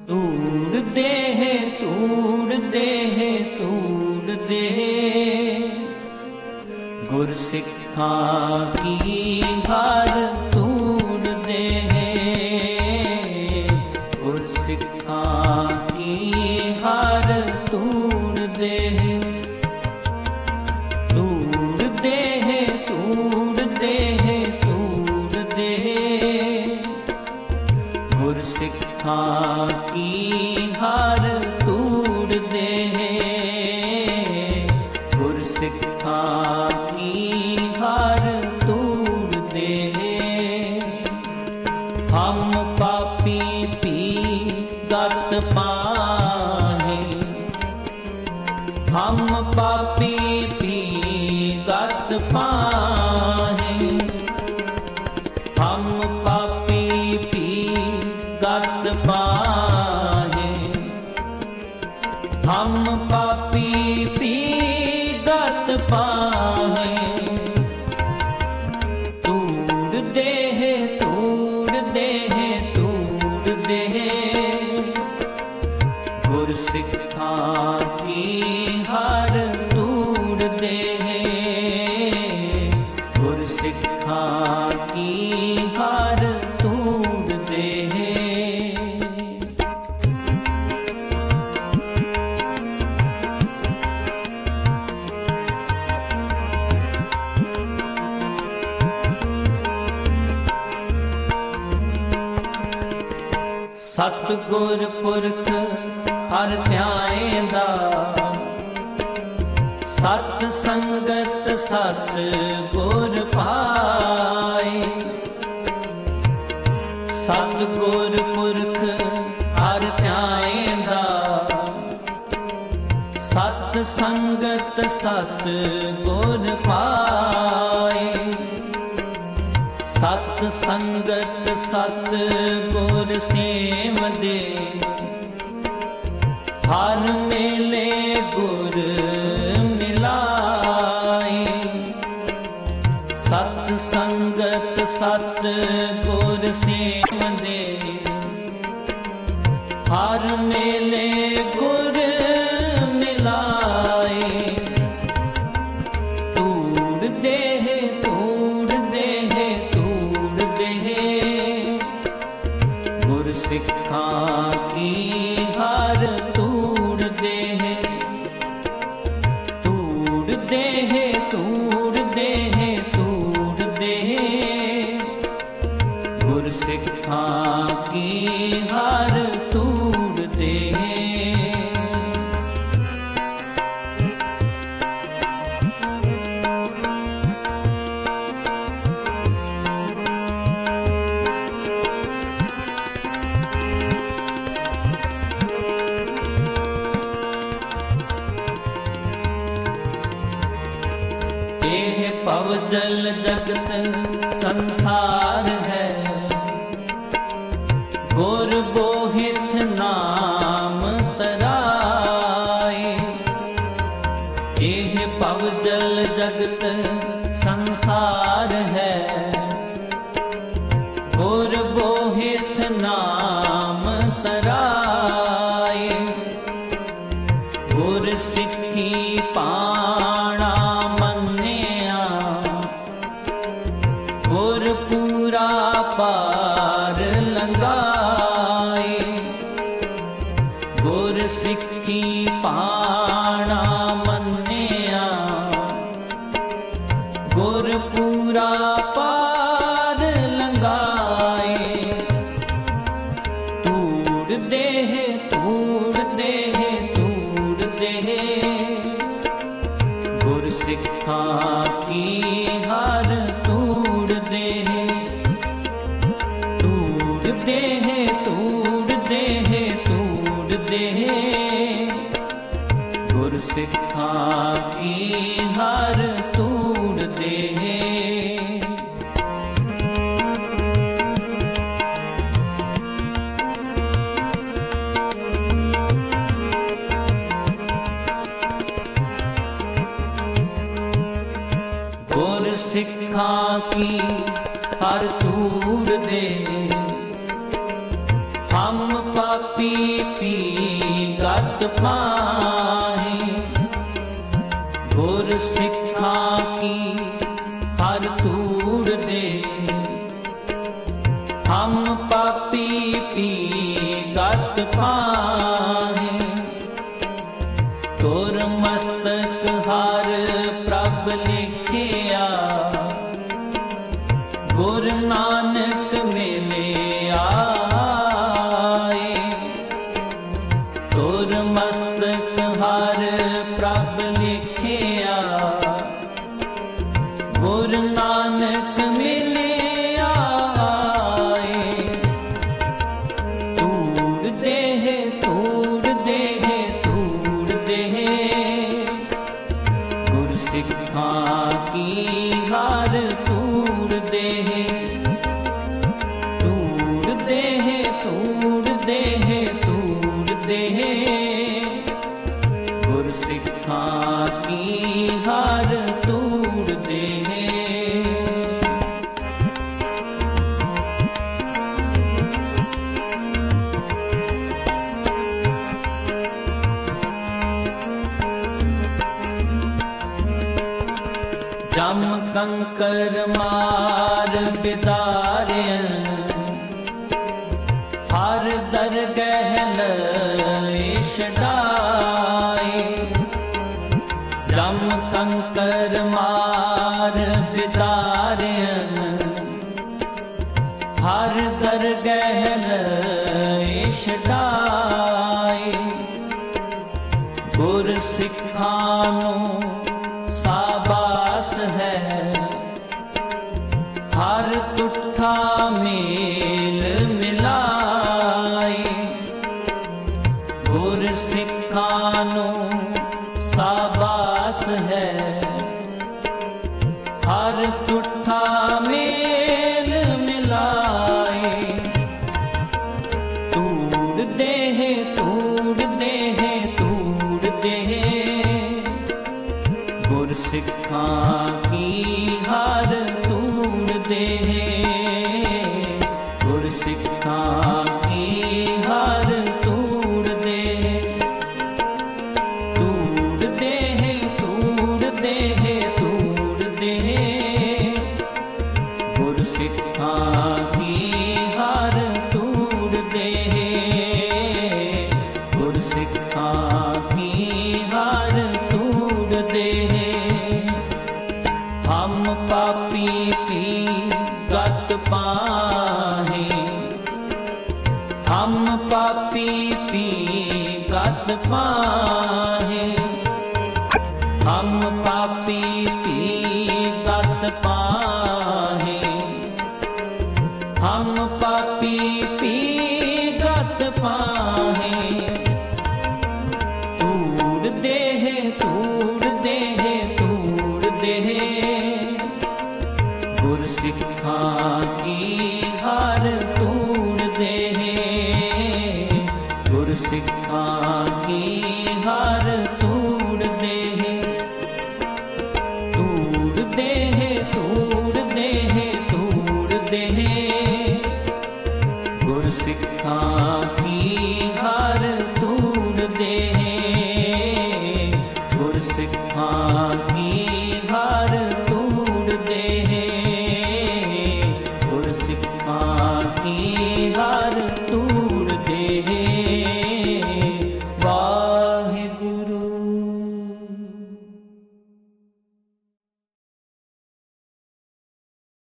तूड़ दे है तूड़ दे है तूड़ दे गुर सिखा की हार तूड़ दे गुर सिखा की हार तूड़ दे तूड़ दे है तूड़ दे है तूड़ दे गुर सिखा की हार तूड़ दे गुर सिखा की हार तूड़ दे हम पापी पी गत पाहे हम पापी पी गत पाहे हम पापी पी गत पाहे हम पापी पी गत पाहे तूड़ दे तूड़ दे तूड़ दे गुर सिखा की हार तूड़ दे गुर सिखा की हार तूड़ दे सतगुर पुरख हर ध्याएंदा सत संगत सत गुर पाए सतगुर पुरख हर ध्याएंदा सत संगत सत गुर पाए सत संगत सत गुर सेव दे हर मेले गुर मिलाए सत संगत सत गुर सेव दे हर मेले गुर मिलाए तूड़ दे तूड़ दे तूड़ दे गुर सिखा की हार तूड़ दे तूड़ दे तूड़ दे तूड़ दे गुर सिखा की हार तूड़ दे पव जल जगत संसार है गुर बोहित नाम तराए एह पव जल जगत संसार है गुर बोहित नाम तराए गुर सिखी पाणा गुर पूरा पार लंगाए गुर सिखी पाणा मन्निया गुर पूरा पार लंगाए तूड़ दे तूड़ दे तूड़ दे गुर सिखा की हार तूड़ दे तूड़ दे तूड़ दे तूड़ दे गुर सिखा की हार तूड़ दे गुर सिखा की हर तूड़ दे हम पापी पापी पी गत पाहे, गुर सिखा की हर तूड़ दे। हम पापी पी गत पाहे, तुर मस्तक हर प्रभ लिखिया। गुर नानक मिले आए, तुर मस्तक हर प्रभ लिखिया। गुर नानक मिले आए, तूड़ देह तूड़ देह तूड़ देह। गुर सिखा की हर तूड़ देह, तूड़ देह तूड़ देह तूड़ देह। गुर सिखा की हर तूड़ देह। जम कंकर मार बिदारियन, हर दरगह लए छड़ाए। जम कंकर मार बिदारियन, हर दरगह लए छड़ाए। गुर सिखानो साबास है, हर तुठा मेल मिलाए। गुर सिखानो साबास है, हर तुठा मेल मिलाए। तूड़ देह तूड़ देह तूड़ देह। गुर सिखा की हर तूड़ देह, गुर सिखा की हर तूड़ देह। तूड़ देह तूड़ देह तूड़ देह। गुर सिखा की हर तूड़ देह, गुर सिखा की हर तूड़ देह। हम पापी पी गत पाहे, हम पापी पी गत पाहे। हम पापी पी गत पाहे, हम पापी पी गत पाहे। तूड़ देह तूड़ देह तूड़ देह। गुर सिखा की हर तूड़ देह, गुर सिखा की हर तूड़ देह। तूड़ देह तूड़ देह तूड़ देह। गुर सिखा की